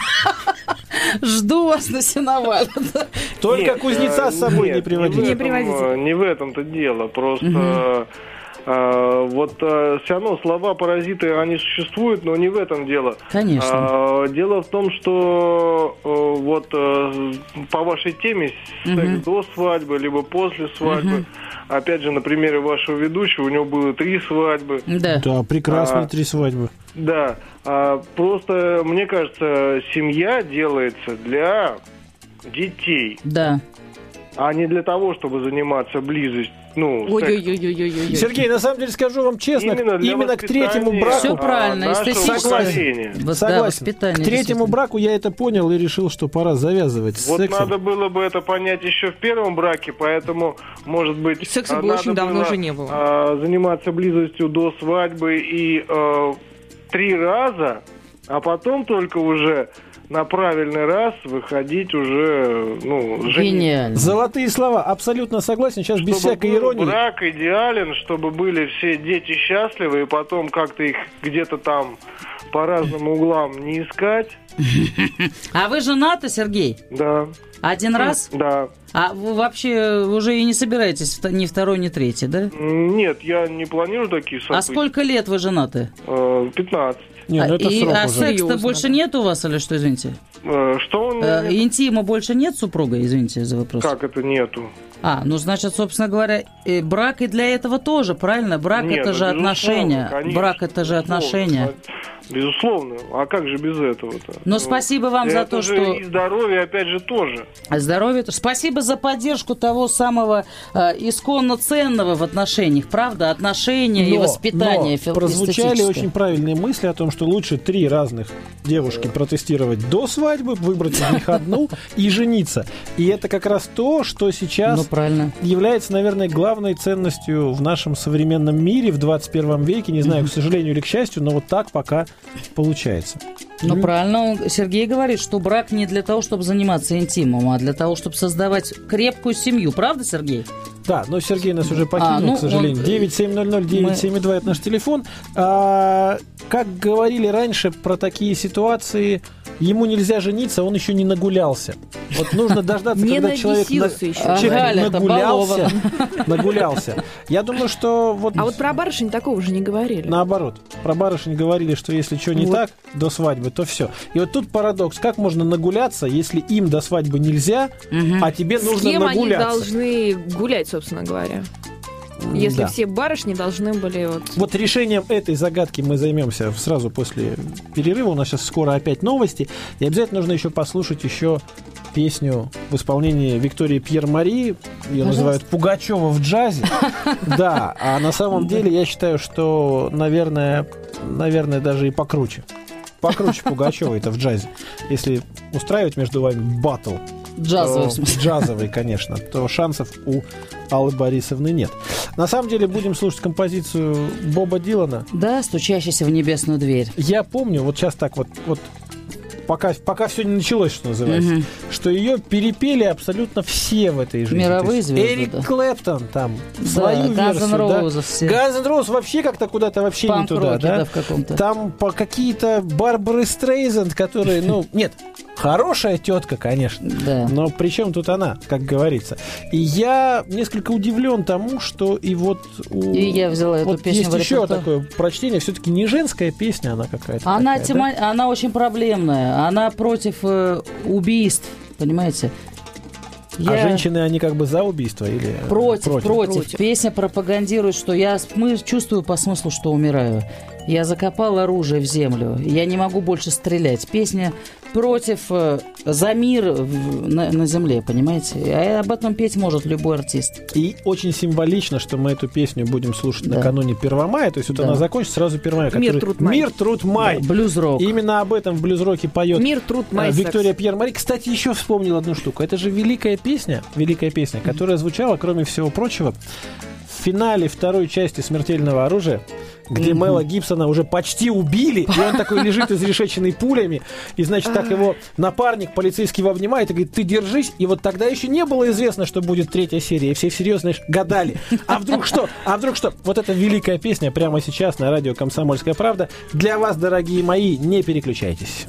Жду вас на сеновале. Только Нет, кузнеца э, с собой нет, не приводите. в Не этом, приводите. э, Не в этом-то дело. Просто Мгм. э, вот все равно слова-паразиты, они существуют, но не в этом дело. Конечно. А, дело в том, что э, вот э, по вашей теме секс Мгм. до свадьбы, либо после свадьбы, Мгм. опять же, на примере вашего ведущего, у него было три свадьбы. Да. Да, прекрасные А. три свадьбы. Да, а, просто, мне кажется, семья делается для детей, Да. а не для того, чтобы заниматься близостью. Ну, сексом. Ой-ой-ой-ой-ой-ой. Сергей, на самом деле скажу вам честно, Именно именно, для к третьему воспитания, браку... Всё правильно, а, нашего эстетическое. поколения. Вот, да, Согласен. воспитание, К третьему действительно. браку я это понял и решил, что пора завязывать с Вот сексом. надо было бы это понять еще в первом браке, поэтому, может быть, Секса а, бы надо очень давно было, уже не было. а, заниматься близостью до свадьбы и э, три раза, а потом только уже на правильный раз выходить уже, ну, жениться. Гениально. Золотые слова, абсолютно согласен. Сейчас без Чтобы всякой был иронии. брак идеален, чтобы были все дети счастливы, и потом как-то их где-то там по разным углам не искать. А вы женаты, Сергей? Да, Один раз? да. А вы вообще уже и не собираетесь в- ни второй, ни третий, да? Нет, я не планирую такие события. А сколько лет вы женаты? Э, пятнадцать. Не, ну А, это и, срок а уже. секса Серьезно, больше да. нет у вас, или что, извините? Э, Что он... Э, интима больше нет супруга, извините за вопрос? Как это нету? А, ну, значит, собственно говоря, э, брак и для этого тоже, правильно? Брак Нет, это ну, же безусловно, отношения. конечно, Брак это же безусловно. отношения. Безусловно. А как же без этого-то? Но спасибо вам за это то, же что- и здоровье, опять же, тоже. Здоровье. Спасибо за поддержку того самого э, исконно ценного в отношениях, правда? Отношения и Но- воспитание но фил- прозвучали эстетическое. очень правильные мысли о том, что лучше три разных девушки протестировать до свадьбы, выбрать из них одну и жениться. И это как раз то, что сейчас Ну, правильно. является, наверное, главной ценностью в нашем современном мире в двадцать первом веке. Не знаю, к сожалению или к счастью, но вот так пока получается. Ну, правильно, он- Сергей говорит, что брак не для того, чтобы заниматься интимом, а для того, чтобы создавать крепкую семью. Правда, Сергей? Да, но Сергей нас уже покинул, А, ну, к сожалению. он- девять семь ноль ноль девять семь два это наш телефон. А, как говорили раньше про такие ситуации, ему нельзя жениться, он еще не нагулялся. Вот нужно дождаться, Не когда человек, на- набесился еще. А, человек Галя-то нагулялся. Нагулялся. Я думаю, что вот А вот про барышень такого же не говорили. наоборот. Про барышень говорили, что если что не Вот. так до свадьбы, то все. И вот тут парадокс. Как можно нагуляться, если им до свадьбы нельзя, а тебе С нужно кем они нагуляться? должны гулять, собственно говоря? Если Да. все барышни должны были... Вот... Вот решением этой загадки мы займемся сразу после перерыва. У нас сейчас скоро опять новости. И обязательно нужно еще послушать еще песню в исполнении Виктории Пьер-Мари. Ее Пожалуйста. называют «Пугачева в джазе». Да, а на самом деле я считаю, что, наверное, наверное, даже и покруче. Покруче Пугачева это в джазе. Если устраивать между вами баттл, Джазовый, то- в смысле. джазовый, конечно, то шансов у Аллы Борисовны нет. На самом деле будем слушать композицию Боба Дилана. Да, стучащийся в небесную дверь. Я помню, вот сейчас так вот, вот пока, пока все не началось, что называется, Мгм. что ее перепели абсолютно все в этой жизни. Мировые То есть звезды, Эрик да. Клэптон там Да, свою Guns N' версию, да. Roses все. Guns N' Roses вообще как-то куда-то вообще не туда, Панк-роки, да? да, в каком-то. Там по какие-то Барбары Стрейзенд, которые, ну, нет, хорошая тетка, конечно. Да. Но при чем тут она, как говорится? И я несколько удивлен тому, что и вот у... И я взяла эту вот песню есть в еще репертуар. такое прочтение, все-таки не женская песня, она какая-то. Она, такая, тема... она очень проблемная. Она против э, убийств, понимаете? да? А Я- женщины, они как бы за убийство или Против, против, Против. Песня пропагандирует, что я мы чувствую по смыслу, что умираю. Я закопал оружие в землю. Я не могу больше стрелять. Песня против э, за мир в- на, на земле, понимаете? А об этом петь может любой артист. И очень символично, что мы эту песню будем слушать Да. накануне Первомая. То есть вот Да. она закончится сразу Первомая. Мир, который- труд, май. Мир, труд, май. Блюз-рок. И именно об этом в блюз-роке поет Мир, труд, э, май, секс. Виктория Пьер-Мари. Кстати, еще вспомнил одну штуку. Это же великая песня, великая песня, которая звучала, кроме всего прочего, в финале второй части «Смертельного оружия», где Мэла Гибсона уже почти убили, и он такой лежит изрешеченный пулями, и, значит, так его напарник полицейский его обнимает и говорит: ты держись. И вот тогда еще не было известно, что будет третья серия, и все всерьез, знаешь, гадали. А вдруг что? А вдруг что? Вот эта великая песня прямо сейчас на радио «Комсомольская правда». Для вас, дорогие мои, не переключайтесь.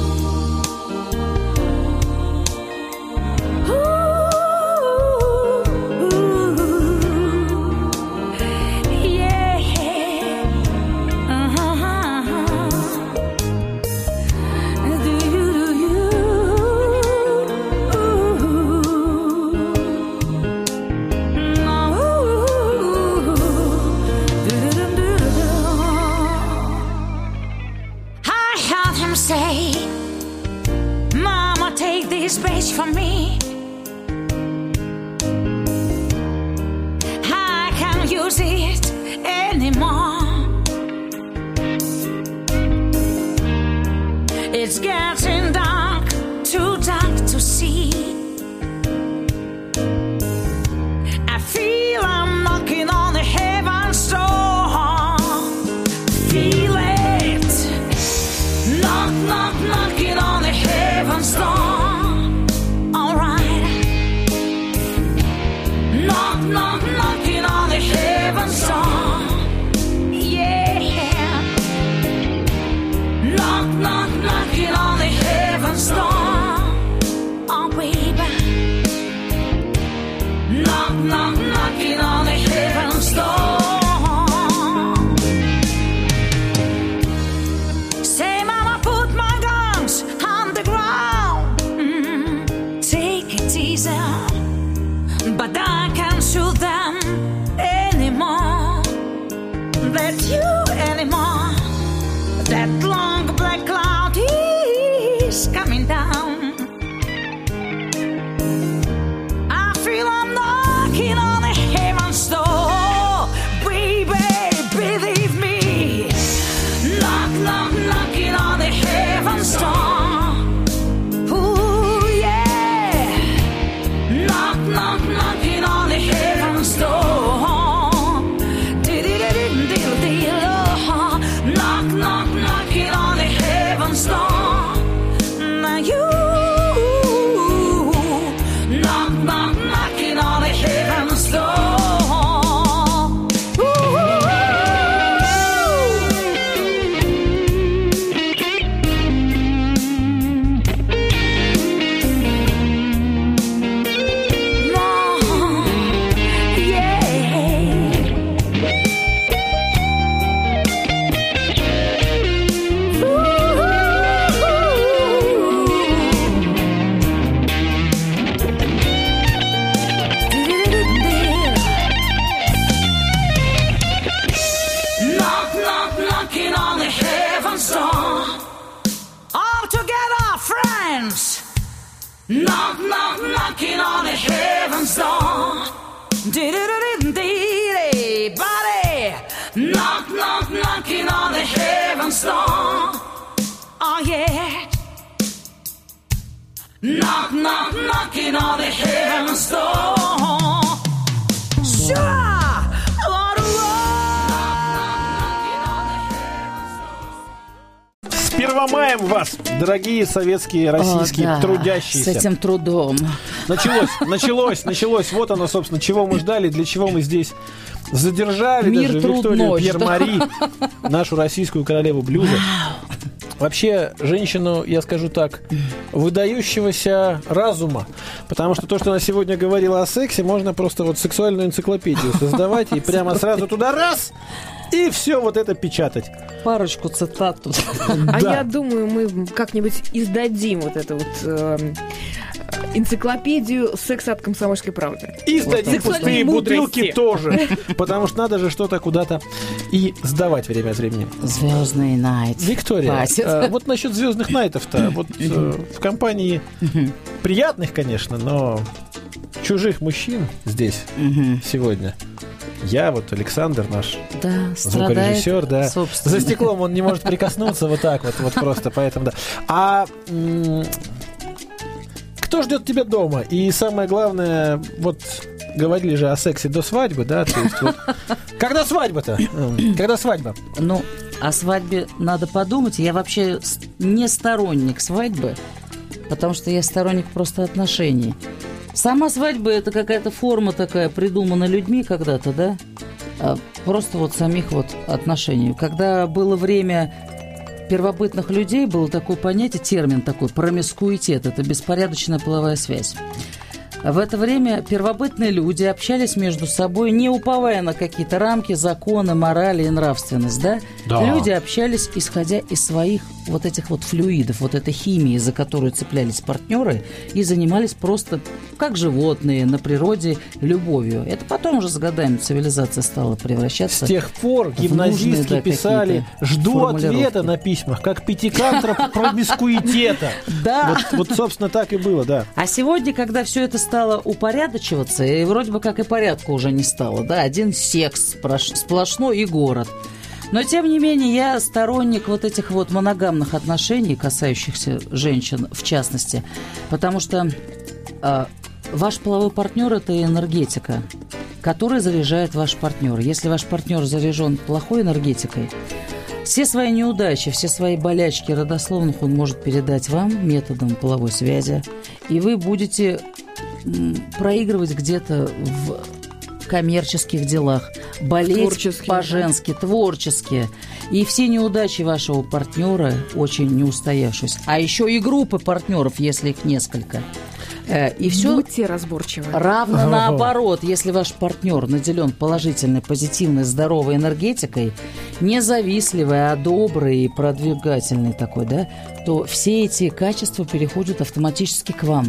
I heard him say, Mama, take this page from me. I can't use it anymore. It's getting dark, too dark to see. I feel I'm knocking on the heaven's door. Feel it. Knock, knock, knocking on the heaven's door. Alright. Knock, knock, knocking on the heaven's door. Yeah. Knock, knock, knocking on the heaven's door. Oh, baby. Knock, knock, knocking on the heaven's door. Say, Mama, put my guns on the ground. Mm, take it easy, but I can't shoot them anymore. Let you anymore. That long black cloud is coming down. I feel I'm knocking on the heaven's door. Baby, believe me. Knock, knock, knocking on the heaven's door. Ooh, yeah. Knock, knock, knocking on the heaven's door. Diddle-diddle-diddle-diddle. Dee-dee-dee-dee-dee, body, knock, knock, knocking on the heaven's door. Oh yeah. Knock, knock, knocking on the heaven's door. Sure. С первомаем вас, дорогие советские, российские, О, да, трудящиеся. с этим трудом. Началось, началось, началось. Вот оно, собственно, чего мы ждали, для чего мы здесь задержали Мир, даже труд, Викторию ночь, Пьер-Мари, нашу российскую королеву блюза. Вообще, женщину, я скажу так, выдающегося разума. Потому что то, что она сегодня говорила о сексе, можно просто вот сексуальную энциклопедию создавать и прямо сразу туда раз, и все вот это печатать. Парочку цитат тут. А Да. я думаю, мы как-нибудь издадим вот эту вот э, энциклопедию секса от «Комсомольской правды». И сдадим Сексуальной пустые мудрости. бутылки тоже. Потому что надо же что-то куда-то и сдавать время от времени. Звездный найт. Виктория, Хватит. э, вот насчет звездных найтов-то, вот э, в компании приятных, конечно, но чужих мужчин здесь Мгм. сегодня. Я вот, Александр наш, Да, звукорежиссер, страдает, да. собственно. За стеклом он не может прикоснуться вот так вот, вот просто, поэтому да. А м, кто ждет тебя дома? И самое главное, вот говорили же о сексе до свадьбы, да? То есть вот, когда свадьба-то? М, Когда свадьба? Ну, о свадьбе надо подумать. Я вообще с- не сторонник свадьбы, потому что я сторонник просто отношений. Сама свадьба – это какая-то форма такая, придумана людьми когда-то, да? А просто вот самих вот отношений. Когда было время первобытных людей, было такое понятие, термин такой – промискуитет. Это беспорядочная половая связь. В это время первобытные люди общались между собой, не уповая на какие-то рамки, законы, морали и нравственность, да? Да. Люди общались, исходя из своих вот этих вот флюидов, вот этой химии, за которую цеплялись партнеры, и занимались просто, как животные, на природе, любовью. Это потом уже с годами цивилизация стала превращаться. С тех пор в гимназистки нужные, да, писали какие-то «Жду формулировки». ответа на письмах, как пятикантроп промискуитета». Да. Вот, вот, собственно, так и было, да. А сегодня, когда все это стало упорядочиваться, и вроде бы как и порядка уже не стало, да, один секс сплош- сплошной и город. Но, тем не менее, я сторонник вот этих вот моногамных отношений, касающихся женщин в частности, потому что э, ваш половой партнер – это энергетика, которая заряжает ваш партнер. Если ваш партнер заряжен плохой энергетикой, все свои неудачи, все свои болячки родословных он может передать вам методом половой связи, и вы будете м, проигрывать где-то в коммерческих делах, болеть Творческих, по-женски, творчески. И все неудачи вашего партнера очень неустоявшись. А еще и группы партнеров, если их несколько. Э, И все Будьте разборчивы. равно Ага. наоборот. Если ваш партнер наделен положительной, позитивной, здоровой энергетикой, независливый, а добрый и продвигательный такой, да, то все эти качества переходят автоматически к вам.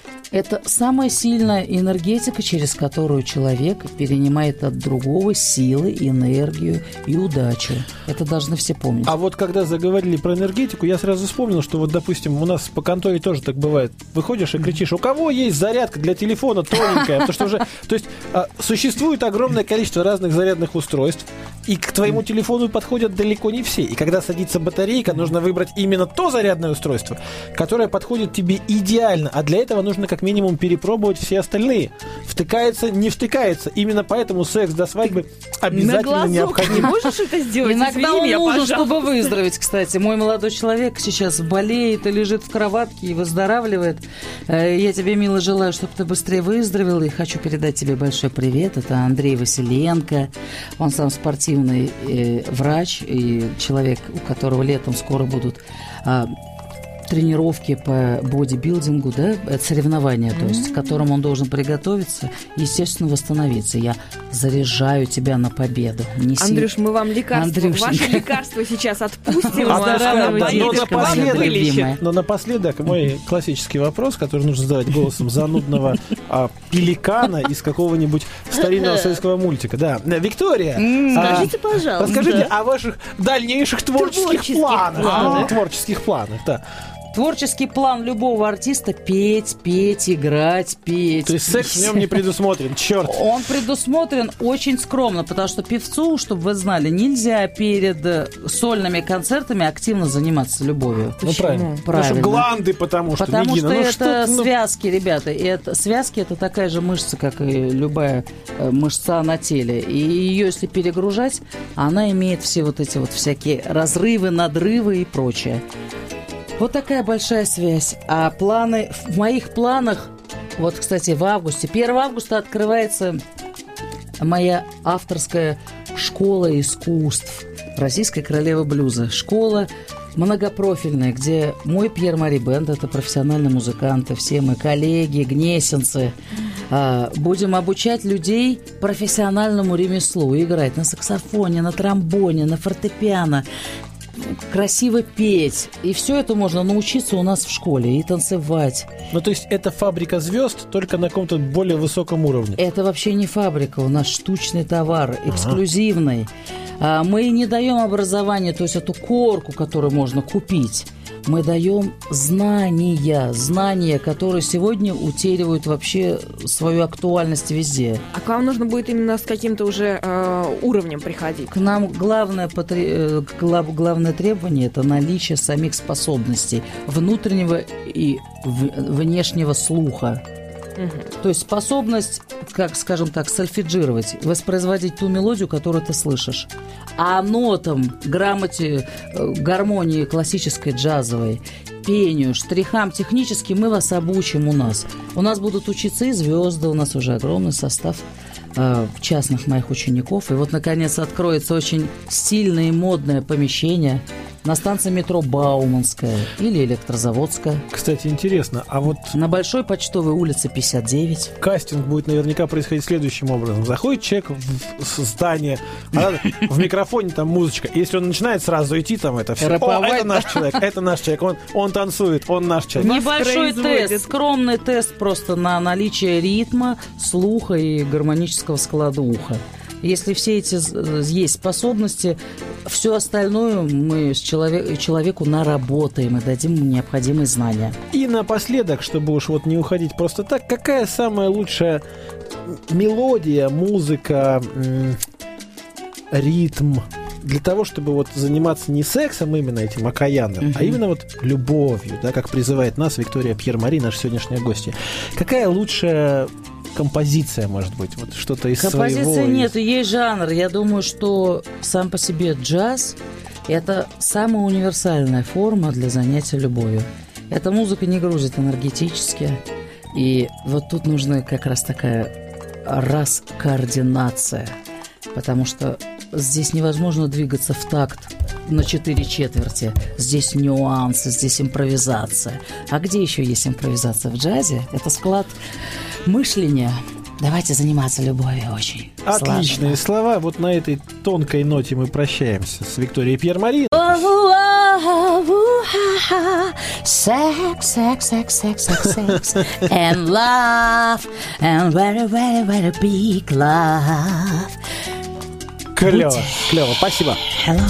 Это самая сильная энергетика, через которую человек перенимает от другого силы, энергию и удачу. Это должны все помнить. А вот когда заговорили про энергетику, я сразу вспомнил, что вот, допустим, у нас по конторе тоже так бывает. Выходишь и кричишь: у кого есть зарядка для телефона тоненькая? Потому что уже, то есть, а, существует огромное количество разных зарядных устройств, и к твоему телефону подходят далеко не все. И когда садится батарейка, нужно выбрать именно то зарядное устройство, которое подходит тебе идеально. А для этого нужно как минимум перепробовать все остальные. Втыкается, не втыкается. Именно поэтому секс до свадьбы На обязательно глазок не необходим. можешь это сделать? Иногда Извини он меня, нужен, пожалуйста. чтобы выздороветь, кстати. Мой молодой человек сейчас болеет и лежит в кроватке и выздоравливает. Э, Я тебе, мило, желаю, чтобы ты быстрее выздоровел. И хочу передать тебе большой привет. Это Андрей Василенко. Он сам спортивный э, врач и человек, у которого летом скоро будут... а, тренировки по бодибилдингу, да, это соревнования, то есть, к которым он должен приготовиться, естественно, восстановиться. Я заряжаю тебя на победу. Неси. Андрюш, мы вам лекарство, Андрюшенька. ваше лекарство сейчас отпустим. А, а да, оно да, поедет но к вам напоследок, вылечит. но напоследок мой классический вопрос, который нужно задавать голосом занудного а, пеликана из какого-нибудь старинного советского мультика. Да, Виктория, а, Скажите, пожалуйста. расскажите о ваших дальнейших творческих, Творческих планах. планах. А, творческих планах, да. Творческий план любого артиста — петь, петь, играть, петь. То есть секс в нем не предусмотрен, черт. Он предусмотрен очень скромно, потому что певцу, чтобы вы знали, нельзя перед сольными концертами активно заниматься любовью. Ну, правильно. Правильно. Потому что гланды, потому что, Потому Нигина, что ну, это что, ну... связки, ребята. И это, связки — это такая же мышца, как и любая э, мышца на теле. И ее, если перегружать, она имеет все вот эти вот всякие разрывы, надрывы и прочее. Вот такая большая связь. А планы... В моих планах... Вот, кстати, в августе... первого августа открывается моя авторская школа искусств Российской королевы блюза. Школа многопрофильная, где мой Пьер Мари Бенд, это профессиональные музыканты, все мы коллеги, гнесинцы. Будем обучать людей профессиональному ремеслу. Играть на саксофоне, на тромбоне, на фортепиано, красиво петь. И все это можно научиться у нас в школе. И танцевать. Ну, то есть это фабрика звезд, только на каком-то более высоком уровне. Это вообще не фабрика. У нас штучный товар, эксклюзивный. Ага. Мы не даем образование, то есть эту корку, которую можно купить. Мы даем знания, знания, которые сегодня утеряют вообще свою актуальность везде. А к вам нужно будет именно с каким-то уже э, уровнем приходить? К нам главное, потре... главное требование – это наличие самих способностей внутреннего и внешнего слуха. Угу. То есть способность, как, скажем так, сольфеджировать, воспроизводить ту мелодию, которую ты слышишь. А нотам, грамоте, гармонии классической, джазовой, пению, штрихам технически мы вас обучим у нас. У нас будут учиться и звезды, у нас уже огромный состав э, частных моих учеников. И вот, наконец, откроется очень стильное и модное помещение на станции метро Бауманская или Электрозаводская. Кстати, интересно, а вот... На Большой Почтовой улице пятьдесят девять. Кастинг будет наверняка происходить следующим образом. Заходит человек в здание, а в микрофоне там музычка. Если он начинает сразу идти, там это все. О, это наш человек, это наш человек. Он, он танцует, он наш человек. Небольшой тест, скромный тест просто на наличие ритма, слуха и гармонического склада уха. Если все эти есть способности, все остальное мы с человек, человеку наработаем и дадим ему необходимые знания. И напоследок, чтобы уж вот не уходить просто так, какая самая лучшая мелодия, музыка, м- ритм для того, чтобы вот заниматься не сексом именно этим окаянным, uh-huh. а именно вот любовью, да, как призывает нас Виктория Пьер Мари, наша сегодняшняя гостья. Какая лучшая композиция, может быть, вот что-то из Композиции своего... Композиции нет, есть жанр. Я думаю, что сам по себе джаз – это самая универсальная форма для занятия любовью. Эта музыка не грузит энергетически, и вот тут нужна как раз такая раскоординация, потому что здесь невозможно двигаться в такт на четыре четверти. Здесь нюансы, здесь импровизация. А где еще есть импровизация? В джазе? Это склад мышления. Давайте заниматься любовью очень. Отличные слаженно. Слова. Вот на этой тонкой ноте мы прощаемся с Викторией Пьер Мари. Sex, sex, sex, sex, sex, sex, and love, and very, very, very big love. Клево, клево. Спасибо. Hello.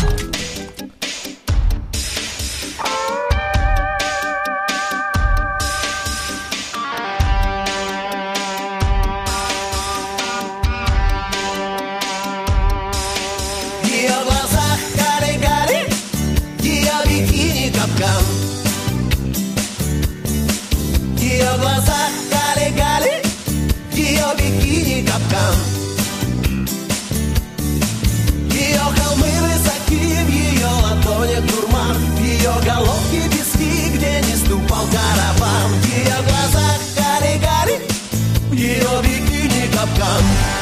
Головки пески, где не ступал караван. В ее глазах гали-гали, в ее бикини капкан.